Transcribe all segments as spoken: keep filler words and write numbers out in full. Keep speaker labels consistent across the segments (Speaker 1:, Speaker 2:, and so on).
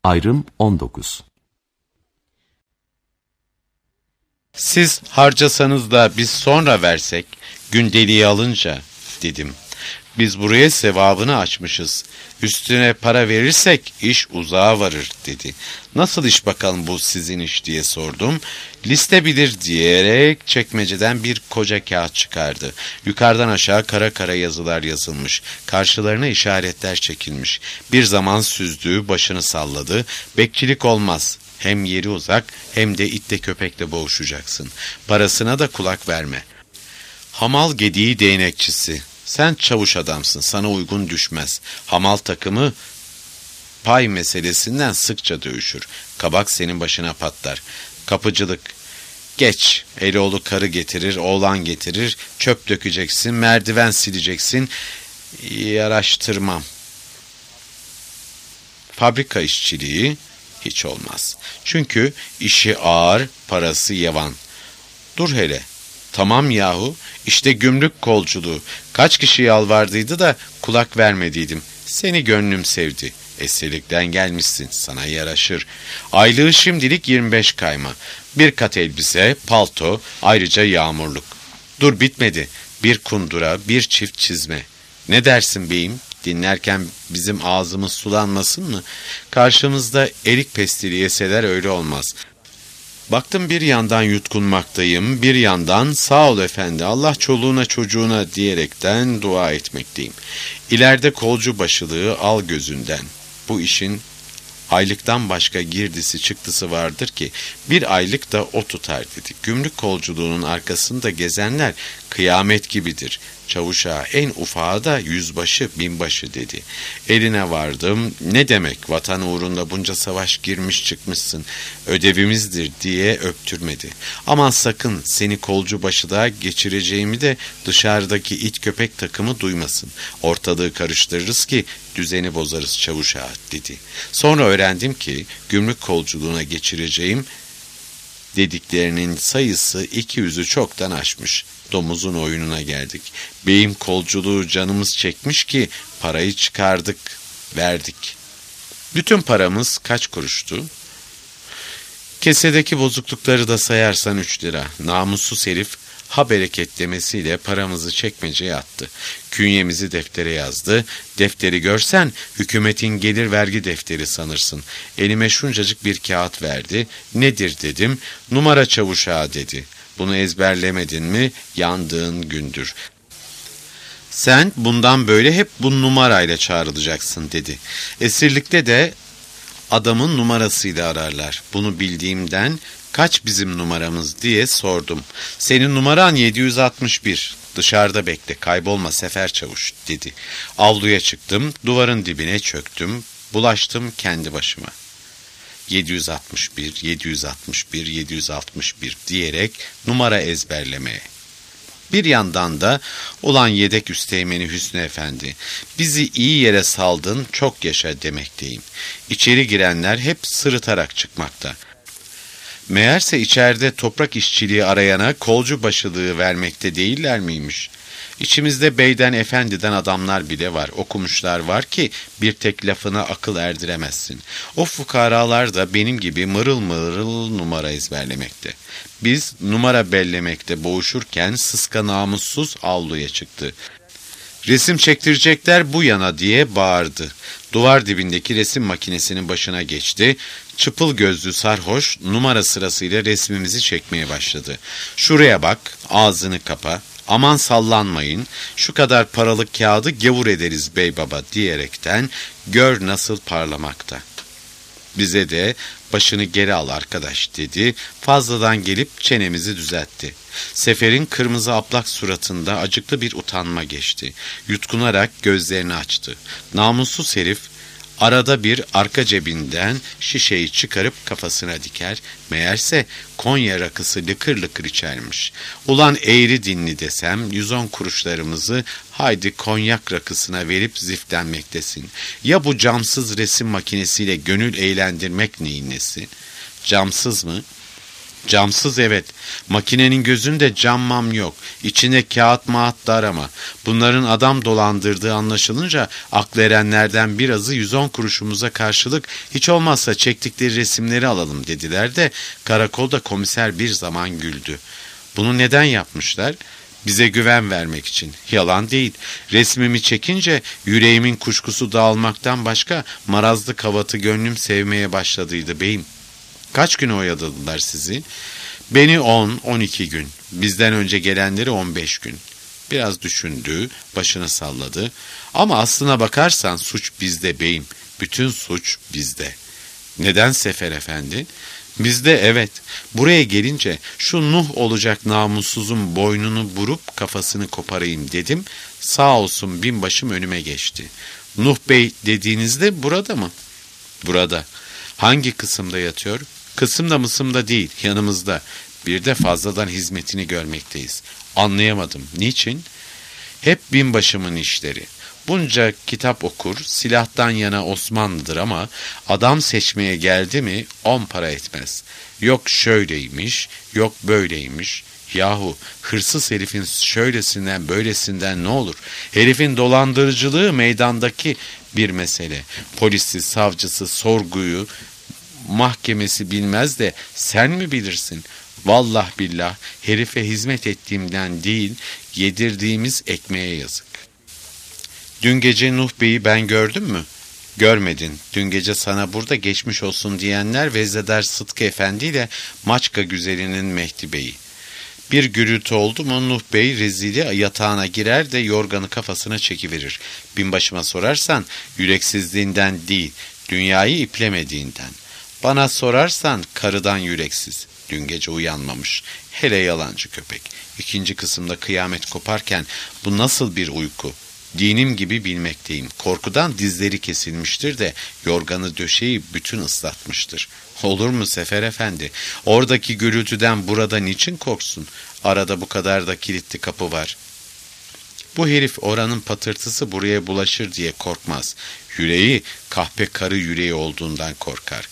Speaker 1: Ayrım on dokuz.
Speaker 2: Siz harcasanız da biz sonra versek, gündeliği alınca dedim. Biz buraya sevabını açmışız. Üstüne para verirsek iş uzağa varır dedi. Nasıl iş bakalım bu sizin iş diye sordum. Liste bilir diyerek çekmeceden bir koca kağıt çıkardı. Yukarıdan aşağı kara kara yazılar yazılmış. Karşılarına işaretler çekilmiş. Bir zaman süzdü, başını salladı. Bekçilik olmaz. Hem yeri uzak hem de itle köpekle boğuşacaksın. Parasına da kulak verme. Hamal gediği değnekçisi. Sen çavuş adamsın, sana uygun düşmez. Hamal takımı pay meselesinden sıkça dövüşür. Kabak senin başına patlar. Kapıcılık. Geç, Eloğlu karı getirir, oğlan getirir, çöp dökeceksin, merdiven sileceksin. Yaraştırmam. Fabrika işçiliği hiç olmaz. Çünkü işi ağır, parası yavan. Dur hele. Tamam yahu, işte gümrük kolculuğu. Kaç kişi yalvardıydı da kulak vermediydim. Seni gönlüm sevdi. Esirlikten gelmişsin, sana yaraşır. Aylığı şimdilik yirmi beş kayma. Bir kat elbise, palto, ayrıca yağmurluk. Dur bitmedi. Bir kundura, bir çift çizme. Ne dersin beyim? Dinlerken bizim ağzımız sulanmasın mı? Karşımızda erik pestili yeseler öyle olmaz. Baktım bir yandan yutkunmaktayım, bir yandan sağ ol efendi, Allah çoluğuna çocuğuna diyerekten dua etmekteyim. İleride kolcu başılığı al gözünden. Bu işin aylıktan başka girdisi çıktısı vardır ki bir aylık da o tutar dedi. Gümrük kolculuğunun arkasında gezenler kıyamet gibidir. Çavuşa en ufağı da yüzbaşı binbaşı dedi. Eline vardım, ne demek vatan uğrunda bunca savaş girmiş çıkmışsın, ödevimizdir diye öptürmedi. Aman sakın seni kolcu başıda geçireceğimi de dışarıdaki it köpek takımı duymasın. Ortalığı karıştırırız ki düzeni bozarız çavuşa dedi. Sonra öğrendim ki gümrük kolculuğuna geçireceğim dediklerinin sayısı iki yüzü çoktan aşmış. Domuzun oyununa geldik. Beyim kolculuğu canımız çekmiş ki parayı çıkardık, verdik. Bütün paramız kaç kuruştu? Kesedeki bozuklukları da sayarsan üç lira. Namussuz herif ha bereket demesiyle paramızı çekmeceye attı. Künyemizi deftere yazdı. Defteri görsen hükümetin gelir vergi defteri sanırsın. Elime şuncacık bir kağıt verdi. Nedir dedim. Numara çavuşağı dedi. Bunu ezberlemedin mi yandığın gündür. Sen bundan böyle hep bu numarayla çağrılacaksın dedi. Esirlikte de adamın numarasıyla ararlar. Bunu bildiğimden kaç bizim numaramız diye sordum. Senin numaran yedi yüz altmış bir. Dışarıda bekle, kaybolma sefer çavuş dedi. Avluya çıktım, duvarın dibine çöktüm, bulaştım kendi başıma. yedi yüz altmış bir, yedi yüz altmış bir, yedi yüz altmış bir diyerek numara ezberlemeye. Bir yandan da ulan yedek üsteğmeni Hüsnü Efendi, bizi iyi yere saldın çok yaşa demekteyim. İçeri girenler hep sırıtarak çıkmakta. Meğerse içeride toprak işçiliği arayana kolcu başılığı vermekte değiller miymiş? İçimizde beyden efendiden adamlar bile var, okumuşlar var ki bir tek lafına akıl erdiremezsin. O fukaralar da benim gibi mırıl mırıl numara ezberlemekte. Biz numara bellemekte boğuşurken sıska namussuz avluya çıktı. Resim çektirecekler bu yana diye bağırdı. Duvar dibindeki resim makinesinin başına geçti. Çıpıl gözlü sarhoş numara sırasıyla resmimizi çekmeye başladı. Şuraya bak, ağzını kapa. Aman sallanmayın, şu kadar paralık kağıdı gavur ederiz bey baba diyerekten gör nasıl parlamakta. Bize de başını geri al arkadaş dedi, fazladan gelip çenemizi düzeltti. Sefer'in kırmızı aplak suratında acıklı bir utanma geçti. Yutkunarak gözlerini açtı. Namussuz herif arada bir arka cebinden şişeyi çıkarıp kafasına diker, meğerse Konya rakısı lıkır lıkır içermiş. Ulan eğri dinli desem yüz on kuruşlarımızı haydi konyak rakısına verip ziflenmektesin. Ya bu camsız resim makinesiyle gönül eğlendirmek neyin nesi? Camsız mı? Camsız evet. Makinenin gözünde cam mam yok. İçine kağıt mağat da arama. Bunların adam dolandırdığı anlaşılınca aklı erenlerden birazı yüz on kuruşumuza karşılık hiç olmazsa çektikleri resimleri alalım dediler de karakolda komiser bir zaman güldü. Bunu neden yapmışlar? Bize güven vermek için. Yalan değil. Resmimi çekince yüreğimin kuşkusu dağılmaktan başka marazlı kavatı gönlüm sevmeye başladıydı beyim. Kaç gün oyaladılar sizi? Beni on, on iki gün. Bizden önce gelenleri on beş gün. Biraz düşündü, başını salladı. Ama aslına bakarsan suç bizde beyim. Bütün suç bizde. Neden Sefer Efendi? Bizde evet. Buraya gelince şu Nuh olacak namussuzun boynunu burup kafasını koparayım dedim. Sağ olsun binbaşım önüme geçti. Nuh Bey dediğinizde burada mı? Burada. Hangi kısımda yatıyor? Kısımda mısımda değil, yanımızda. Bir de fazladan hizmetini görmekteyiz. Anlayamadım. Niçin? Hep binbaşımın işleri. Bunca kitap okur, silahtan yana Osmanlıdır ama adam seçmeye geldi mi on para etmez. Yok şöyleymiş, yok böyleymiş. Yahu hırsız herifin şöylesinden böylesinden ne olur? Herifin dolandırıcılığı meydandaki bir mesele. Polisi, savcısı, sorguyu, mahkemesi bilmez de sen mi bilirsin? Vallah billah herife hizmet ettiğimden değil, yedirdiğimiz ekmeğe yazık. Dün gece Nuh Bey'i ben gördüm mü? Görmedin. Dün gece sana burada geçmiş olsun diyenler Vezzedar Sıtkı Efendi ile Maçka Güzeli'nin Mehdi Bey'i. Bir gürültü oldu mu Nuh Bey rezili yatağına girer de yorganı kafasına çekiverir. Binbaşıma sorarsan yüreksizliğinden değil, dünyayı iplemediğinden. Bana sorarsan karıdan yüreksiz. Dün gece uyanmamış. Hele yalancı köpek. İkinci kısımda kıyamet koparken bu nasıl bir uyku? Dinim gibi bilmekteyim. Korkudan dizleri kesilmiştir de yorganı döşeyi bütün ıslatmıştır. Olur mu Sefer Efendi? Oradaki gürültüden burada niçin korksun? Arada bu kadar da kilitli kapı var. Bu herif oranın patırtısı buraya bulaşır diye korkmaz. Yüreği kahpe karı yüreği olduğundan korkar.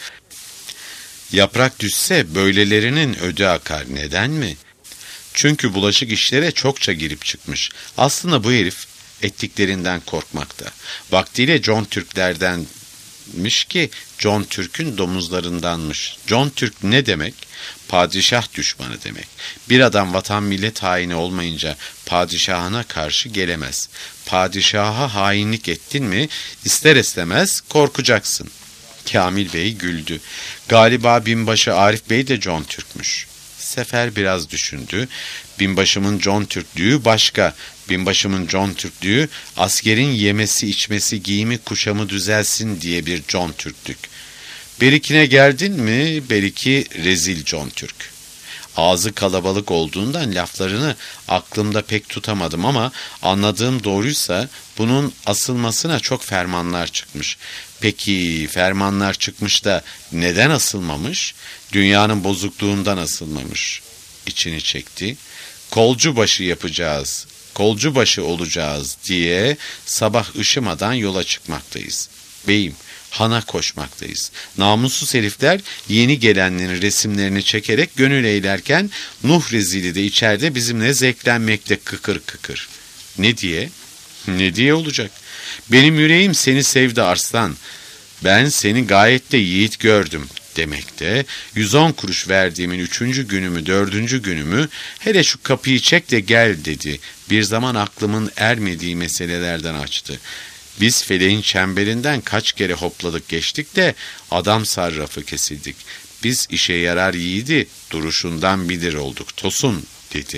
Speaker 2: Yaprak düşse böylelerinin ödü akar. Neden mi? Çünkü bulaşık işlere çokça girip çıkmış. Aslında bu herif ettiklerinden korkmakta. Vaktiyle John Türklerdenmiş ki John Türk'ün domuzlarındanmış. John Türk ne demek? Padişah düşmanı demek. Bir adam vatan millet haini olmayınca padişahına karşı gelemez. Padişaha hainlik ettin mi ister istemez korkacaksın. Kamil Bey güldü. Galiba binbaşı Arif Bey de John Türk'müş. Sefer biraz düşündü. Binbaşımın John Türklüğü başka. Binbaşımın John Türklüğü askerin yemesi içmesi giyimi kuşamı düzelsin diye bir John Türklük. Berikine geldin mi? Beriki rezil John Türk. Ağzı kalabalık olduğundan laflarını aklımda pek tutamadım ama anladığım doğruysa bunun asılmasına çok fermanlar çıkmış. Peki fermanlar çıkmış da neden asılmamış? Dünyanın bozukluğundan asılmamış. İçini çekti. Kolcu başı yapacağız, kolcu başı olacağız diye sabah ışımadan yola çıkmaktayız. Beyim, hana koşmaktayız. Namussuz herifler yeni gelenlerin resimlerini çekerek gönül eğlerken Nuh rezili de içeride bizimle zevklenmekte kıkır kıkır. Ne diye? Ne diye olacak? Benim yüreğim seni sevdi arslan. Ben seni gayet de yiğit gördüm demekte. Yüz on kuruş verdiğimin üçüncü günümü, dördüncü günümü hele şu kapıyı çek de gel dedi. Bir zaman aklımın ermediği meselelerden açtı. Biz feleğin çemberinden kaç kere hopladık geçtik de adam sarrafı kesildik. Biz işe yarar yiğidi duruşundan bilir olduk. Tosun dedi.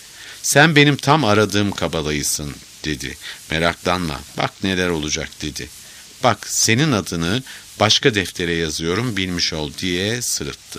Speaker 2: Sen benim tam aradığım kabalayısın dedi. Meraklanma bak neler olacak dedi. Bak senin adını başka deftere yazıyorum bilmiş ol diye sırıttı.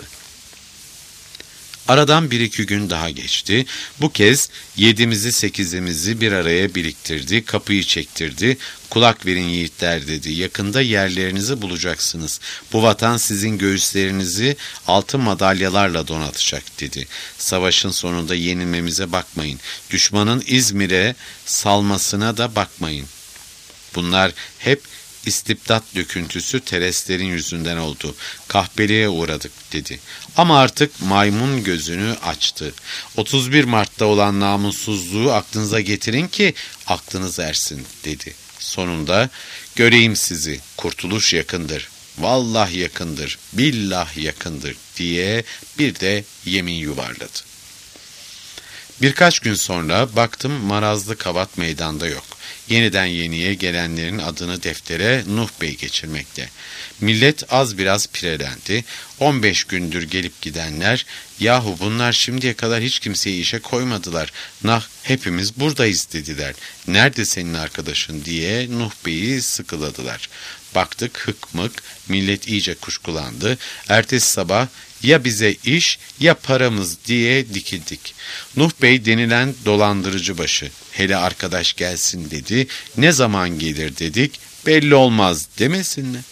Speaker 2: Aradan bir iki gün daha geçti. Bu kez yedimizi sekizimizi bir araya biriktirdi, kapıyı çektirdi. Kulak verin yiğitler dedi. Yakında yerlerinizi bulacaksınız. Bu vatan sizin göğüslerinizi altın madalyalarla donatacak dedi. Savaşın sonunda yenilmemize bakmayın. Düşmanın İzmir'e salmasına da bakmayın. Bunlar hep istibdat döküntüsü terestlerin yüzünden oldu. Kahpeliğe uğradık dedi. Ama artık maymun gözünü açtı. otuz bir Mart'ta olan namussuzluğu aklınıza getirin ki aklınız ersin dedi. Sonunda göreyim sizi, kurtuluş yakındır. Vallahi yakındır, billah yakındır diye bir de yemin yuvarladı. Birkaç gün sonra baktım marazlı kavat meydanda yok. Yeniden yeniye gelenlerin adını deftere Nuh Bey geçirmekte. Millet az biraz pirelendi. on beş gündür gelip gidenler, yahu bunlar şimdiye kadar hiç kimseyi işe koymadılar. Nah hepimiz buradayız dediler. Nerede senin arkadaşın diye Nuh Bey'i sıkıladılar. Baktık hık mık, millet iyice kuşkulandı. Ertesi sabah ya bize iş ya paramız diye dikildik. Nuh Bey denilen dolandırıcı başı. Hele arkadaş gelsin dedi. Ne zaman gelir dedik. Belli olmaz demesin mi?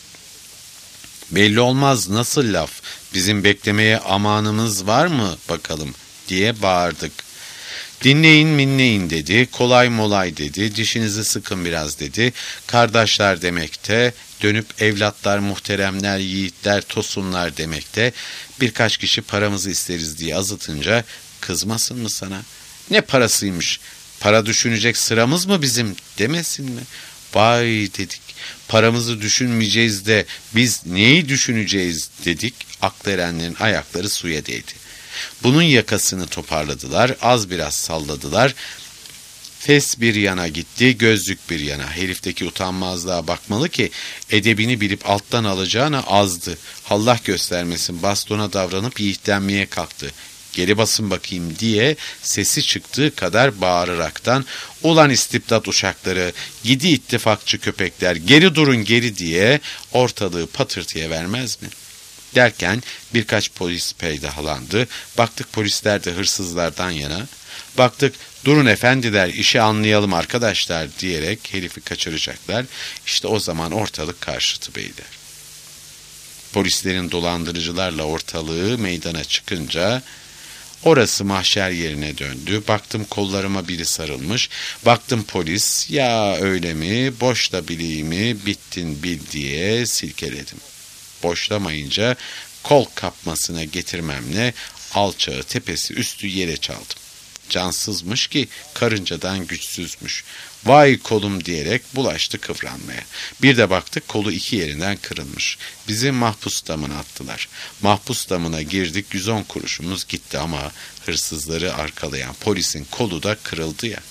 Speaker 2: Belli olmaz nasıl laf? Bizim beklemeye amanımız var mı bakalım diye bağırdık. Dinleyin minneyin dedi, kolay molay dedi, dişinizi sıkın biraz dedi. Kardeşler demekte, dönüp evlatlar, muhteremler, yiğitler, tosunlar demekte. Birkaç kişi paramızı isteriz diye azıtınca kızmasın mı sana? Ne parasıymış, para düşünecek sıramız mı bizim demesin mi? Vay dedik, paramızı düşünmeyeceğiz de biz neyi düşüneceğiz dedik. Aklı erenlerin ayakları suya değdi. Bunun yakasını toparladılar, az biraz salladılar. Fes bir yana gitti, gözlük bir yana. Herifteki utanmazlığa bakmalı ki edebini bilip alttan alacağına azdı. Allah göstermesin bastona davranıp yiğitlenmeye kalktı. Geri basın bakayım diye sesi çıktığı kadar bağıraraktan ulan istibdat uşakları, gidi ittifakçı köpekler, geri durun geri diye ortalığı patırtıya vermez mi? Derken birkaç polis peydahalandı. Baktık polisler de hırsızlardan yana. Baktık durun efendiler işi anlayalım arkadaşlar diyerek herifi kaçıracaklar. İşte o zaman ortalık karşıtı beyler. Polislerin dolandırıcılarla ortalığı meydana çıkınca orası mahşer yerine döndü. Baktım kollarıma biri sarılmış. Baktım polis ya öyle mi boşla bileğimi bittin bil diye silkeledim. Boşlamayınca kol kapmasına getirmemle alçağı tepesi üstü yere çaldım. Cansızmış ki karıncadan güçsüzmüş. Vay kolum diyerek bulaştı kıvranmaya. Bir de baktık kolu iki yerinden kırılmış. Bizi mahpus damına attılar. Mahpus damına girdik yüz on kuruşumuz gitti ama hırsızları arkalayan polisin kolu da kırıldı ya.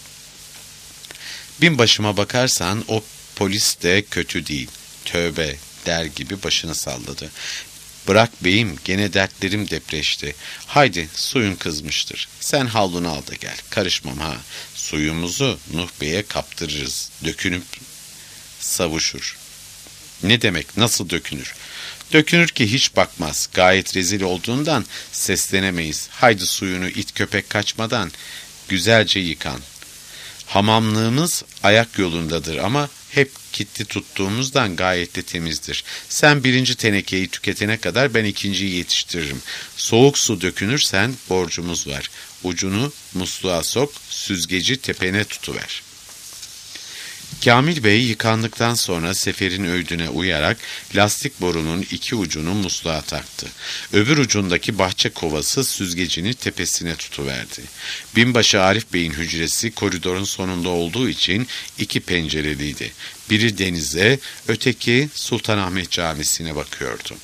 Speaker 2: Bin başıma bakarsan o polis de kötü değil. Tövbe der gibi başını salladı. Bırak beyim gene dertlerim depreşti. Haydi suyun kızmıştır. Sen havlunu al da gel. Karışmam ha. Suyumuzu Nuh Bey'e kaptırırız. Dökünüp savuşur. Ne demek nasıl dökünür? Dökünür ki hiç bakmaz. Gayet rezil olduğundan seslenemeyiz. Haydi suyunu it köpek kaçmadan güzelce yıkan. Hamamlığımız ayak yolundadır ama hep kilitli tuttuğumuzdan gayet de temizdir. Sen birinci tenekeyi tüketene kadar ben ikinciyi yetiştiririm. Soğuk su dökünürsen borcumuz var. Ucunu musluğa sok, süzgeci tepene tutuver. Kamil Bey yıkandıktan sonra seferin öğüdüne uyarak lastik borunun iki ucunu musluğa taktı. Öbür ucundaki bahçe kovası süzgecini tepesine tutuverdi. Binbaşı Arif Bey'in hücresi koridorun sonunda olduğu için iki pencereliydi. Biri denize, öteki Sultanahmet Camisi'ne bakıyordu.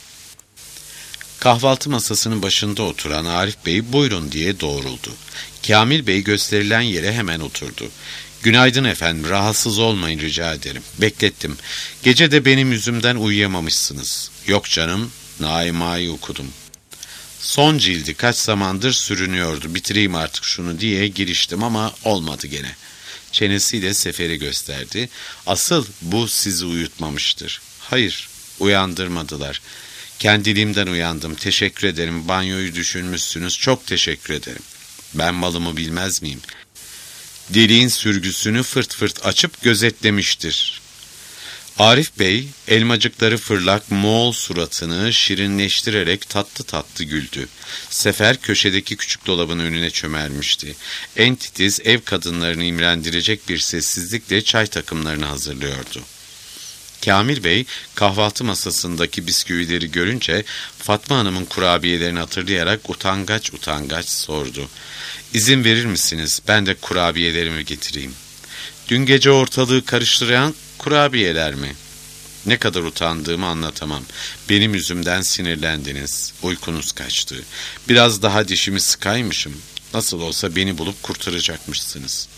Speaker 2: Kahvaltı masasının başında oturan Arif Bey buyurun diye doğruldu. Kamil Bey gösterilen yere hemen oturdu. Günaydın efendim, rahatsız olmayın rica ederim. Beklettim. Gece de benim yüzümden uyuyamamışsınız. Yok canım, Naima'yı okudum. Son cildi kaç zamandır sürünüyordu. Bitireyim artık şunu diye giriştim ama olmadı gene. Çenesiyle seferi gösterdi. Asıl bu sizi uyutmamıştır. Hayır, uyandırmadılar. Kendiliğimden uyandım. Teşekkür ederim. Banyoyu düşünmüşsünüz. Çok teşekkür ederim. Ben malımı bilmez miyim? Deliğin sürgüsünü fırt fırt açıp gözetlemiştir. Arif Bey, elmacıkları fırlak Moğol suratını şirinleştirerek tatlı tatlı güldü. Sefer köşedeki küçük dolabın önüne çömelmişti. En titiz ev kadınlarını imrendirecek bir sessizlikle çay takımlarını hazırlıyordu. Kamil Bey kahvaltı masasındaki bisküvileri görünce Fatma Hanım'ın kurabiyelerini hatırlayarak utangaç utangaç sordu. İzin verir misiniz, ben de kurabiyelerimi getireyim? Dün gece ortalığı karıştıran kurabiyeler mi? Ne kadar utandığımı anlatamam. Benim yüzümden sinirlendiniz. Uykunuz kaçtı. Biraz daha dişimi sıkaymışım. Nasıl olsa beni bulup kurtaracakmışsınız.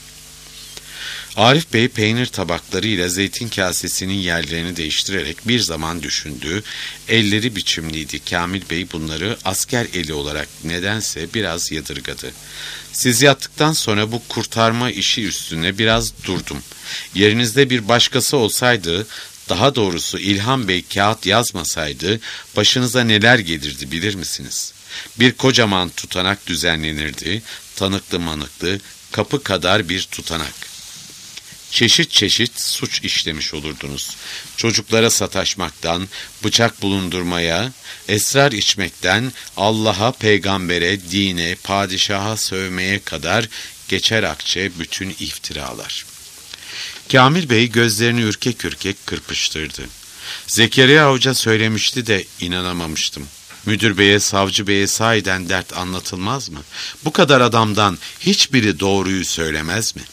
Speaker 2: Arif Bey peynir tabaklarıyla zeytin kasesinin yerlerini değiştirerek bir zaman düşündü. Elleri biçimliydi. Kamil Bey bunları asker eli olarak nedense biraz yadırgadı. Siz yattıktan sonra bu kurtarma işi üstüne biraz durdum. Yerinizde bir başkası olsaydı, daha doğrusu İlhan Bey kağıt yazmasaydı başınıza neler gelirdi bilir misiniz? Bir kocaman tutanak düzenlenirdi, tanıklı manıklı, kapı kadar bir tutanak. Çeşit çeşit suç işlemiş olurdunuz. Çocuklara sataşmaktan, bıçak bulundurmaya, esrar içmekten, Allah'a, peygambere, dine, padişaha sövmeye kadar geçer akçe bütün iftiralar. Kamil Bey gözlerini ürkek ürkek kırpıştırdı. Zekeriya Hoca söylemişti de inanamamıştım. Müdür beye, savcı beye sahiden dert anlatılmaz mı? Bu kadar adamdan hiçbiri doğruyu söylemez mi?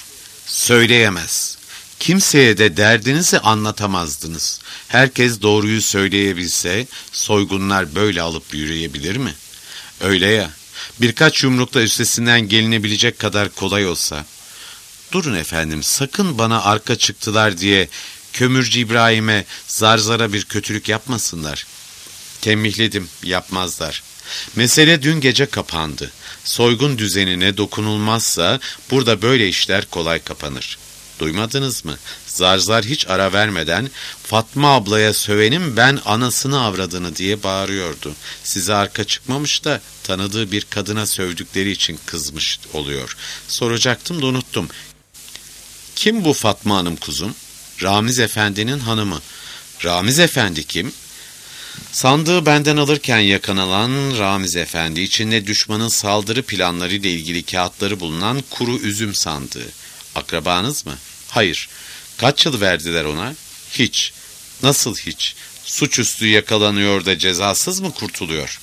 Speaker 2: Söyleyemez. Kimseye de derdinizi anlatamazdınız. Herkes doğruyu söyleyebilse soygunlar böyle alıp yürüyebilir mi? Öyle ya, birkaç yumrukla üstesinden gelinebilecek kadar kolay olsa. Durun efendim, sakın bana arka çıktılar diye Kömürcü İbrahim'e zarzara bir kötülük yapmasınlar. Tembihledim, yapmazlar. Mesele dün gece kapandı. Soygun düzenine dokunulmazsa burada böyle işler kolay kapanır. Duymadınız mı? Zarzar hiç ara vermeden Fatma ablaya sövenim ben anasını avradını diye bağırıyordu. Size arka çıkmamış da tanıdığı bir kadına sövdükleri için kızmış oluyor. Soracaktım da unuttum. Kim bu Fatma Hanım kuzum? Ramiz Efendi'nin hanımı. Ramiz Efendi kim? Sandığı benden alırken yakalanan Ramiz Efendi, içinde düşmanın saldırı planları ile ilgili kağıtları bulunan kuru üzüm sandığı. Akrabanız mı? Hayır. Kaç yıl verdiler ona? Hiç. Nasıl hiç? Suçüstü yakalanıyor da cezasız mı kurtuluyor?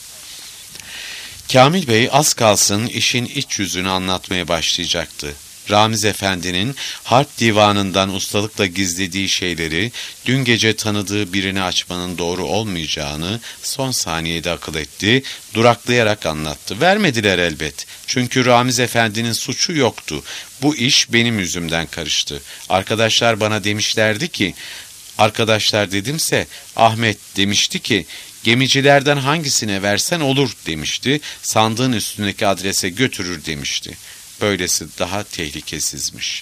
Speaker 2: Kamil Bey az kalsın işin iç yüzünü anlatmaya başlayacaktı. Ramiz Efendi'nin harp divanından ustalıkla gizlediği şeyleri, dün gece tanıdığı birini açmanın doğru olmayacağını son saniyede akıl etti, duraklayarak anlattı. Vermediler elbet. Çünkü Ramiz Efendi'nin suçu yoktu. Bu iş benim yüzümden karıştı. Arkadaşlar bana demişlerdi ki, arkadaşlar dedimse Ahmet demişti ki, gemicilerden hangisine versen olur demişti, sandığın üstündeki adrese götürür demişti. Böylesi daha tehlikesizmiş.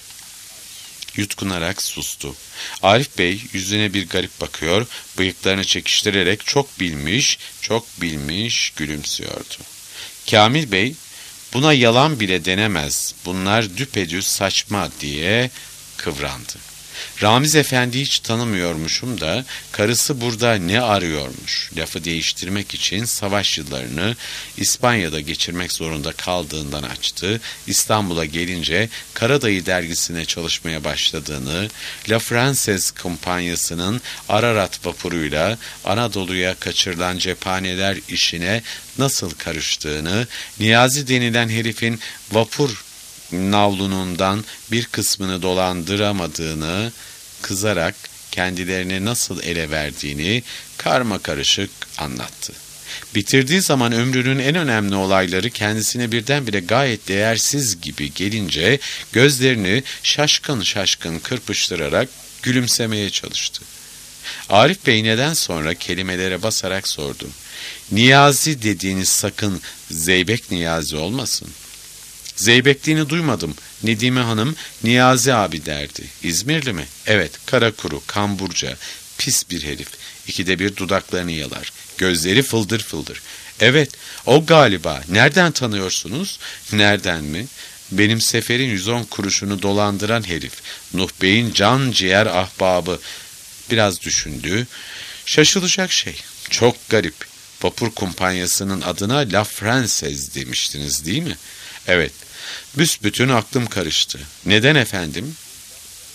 Speaker 2: Yutkunarak sustu. Arif Bey yüzüne bir garip bakıyor, bıyıklarını çekiştirerek çok bilmiş, çok bilmiş gülümsüyordu. Kamil Bey, buna yalan bile denemez, bunlar düpedüz saçma diye kıvrandı. Ramiz Efendi hiç tanımıyormuşum da karısı burada ne arıyormuş? Lafı değiştirmek için savaş yıllarını İspanya'da geçirmek zorunda kaldığından açtı. İstanbul'a gelince Karadayı dergisine çalışmaya başladığını, La Française kumpanyasının Ararat vapuruyla Anadolu'ya kaçırılan cephaneler işine nasıl karıştığını, Niyazi denilen herifin vapur navlunundan bir kısmını dolandıramadığını, kızarak kendilerini nasıl ele verdiğini karma karışık anlattı. Bitirdiği zaman ömrünün en önemli olayları kendisine birdenbire gayet değersiz gibi gelince gözlerini şaşkın şaşkın kırpıştırarak gülümsemeye çalıştı. Arif Bey neden sonra kelimelere basarak sordu. Niyazi dediğiniz sakın Zeybek Niyazi olmasın. Zeybekliğini duymadım. Nedime Hanım Niyazi abi derdi. İzmirli mi? Evet, kara kuru, kamburca, pis bir herif. İkide bir dudaklarını yalar. Gözleri fıldır fıldır. Evet, o galiba. Nereden tanıyorsunuz? Nereden mi? Benim Sefer'in yüz on kuruşunu dolandıran herif. Nuh Bey'in can ciğer ahbabı. Biraz düşündü. Şaşılacak şey. Çok garip. Vapur kumpanyasının adına La Française demiştiniz değil mi? Evet. Büsbütün aklım karıştı. Neden efendim?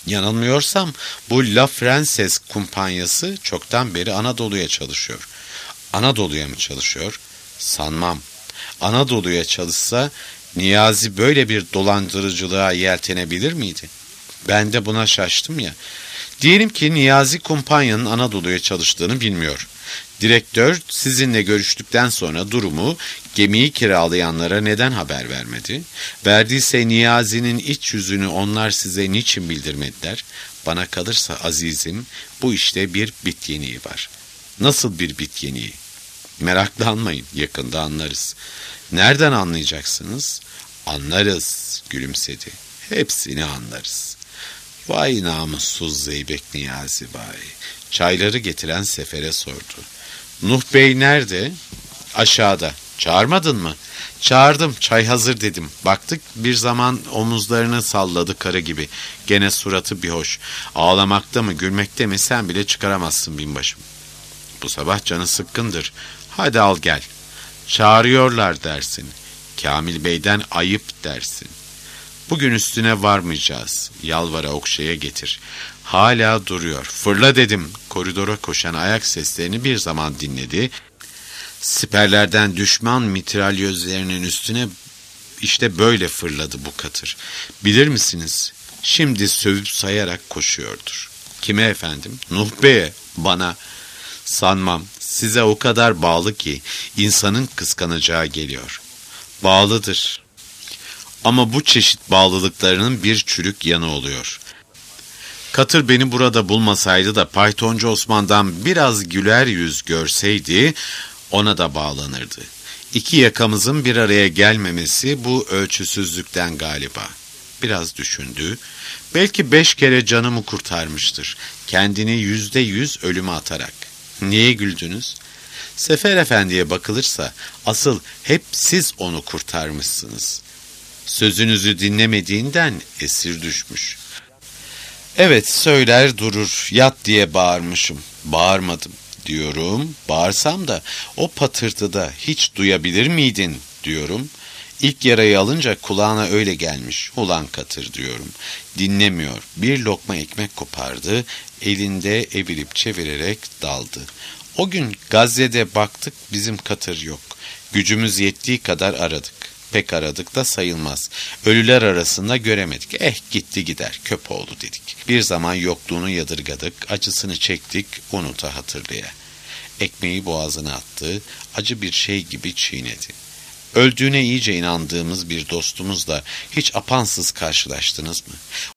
Speaker 2: Yanılmıyorsam bu La Frances kumpanyası çoktan beri Anadolu'ya çalışıyor. Anadolu'ya mı çalışıyor? Sanmam. Anadolu'ya çalışsa Niyazi böyle bir dolandırıcılığa yeltenebilir miydi? Ben de buna şaştım ya. Diyelim ki Niyazi kumpanyanın Anadolu'ya çalıştığını bilmiyor. Direktör sizinle görüştükten sonra durumu gemiyi kiralayanlara neden haber vermedi? Verdiyse Niyazi'nin iç yüzünü onlar size niçin bildirmediler? Bana kalırsa azizim, bu işte bir bit yeniği var. Nasıl bir bit yeniği? Meraklanmayın, yakında anlarız. Nereden anlayacaksınız? Anlarız, gülümsedi. Hepsini anlarız. Vay namussuz Zeybek Niyazi vay. Çayları getiren sefere sordu. Nuh Bey nerede? Aşağıda. Çağırmadın mı? Çağırdım, çay hazır dedim. Baktık bir zaman omuzlarını salladı karı gibi. Gene suratı bir hoş. Ağlamakta mı gülmekte mi sen bile çıkaramazsın binbaşım. Bu sabah canı sıkkındır. Hadi al gel. Çağırıyorlar dersin. Kamil Bey'den ayıp dersin. Bugün üstüne varmayacağız. Yalvara okşaya getir. Hala duruyor. Fırla dedim. Koridora koşan ayak seslerini bir zaman dinledi. Siperlerden düşman mitralyözlerinin üstüne işte böyle fırladı bu katır. Bilir misiniz? Şimdi sövüp sayarak koşuyordur. Kime efendim? Nuh Bey'e, bana. Sanmam. Size o kadar bağlı ki insanın kıskanacağı geliyor. Bağlıdır. Ama bu çeşit bağlılıklarının bir çürük yanı oluyor. Katır beni burada bulmasaydı da Paytoncu Osman'dan biraz güler yüz görseydi ona da bağlanırdı. İki yakamızın bir araya gelmemesi bu ölçüsüzlükten galiba. Biraz düşündü. Belki beş kere canımı kurtarmıştır. Kendini yüzde yüz ölüme atarak. Niye güldünüz? Sefer Efendi'ye bakılırsa asıl hep siz onu kurtarmışsınız. Sözünüzü dinlemediğinden esir düşmüş. Evet söyler durur, yat diye bağırmışım. Bağırmadım diyorum. Bağırsam da o patırtıda hiç duyabilir miydin diyorum. İlk yarayı alınca kulağına öyle gelmiş. Ulan Katır diyorum. Dinlemiyor. Bir lokma ekmek kopardı. Elinde evirip çevirerek daldı. O gün Gazze'de baktık bizim Katır yok. Gücümüz yettiği kadar aradık. Pek aradık da sayılmaz. Ölüler arasında göremedik. Eh gitti gider köpoğlu dedik. Bir zaman yokluğunu yadırgadık. Acısını çektik unuta hatırlaya. Ekmeği boğazına attı. Acı bir şey gibi çiğnedi. Öldüğüne iyice inandığımız bir dostumuzla hiç apansız karşılaştınız mı?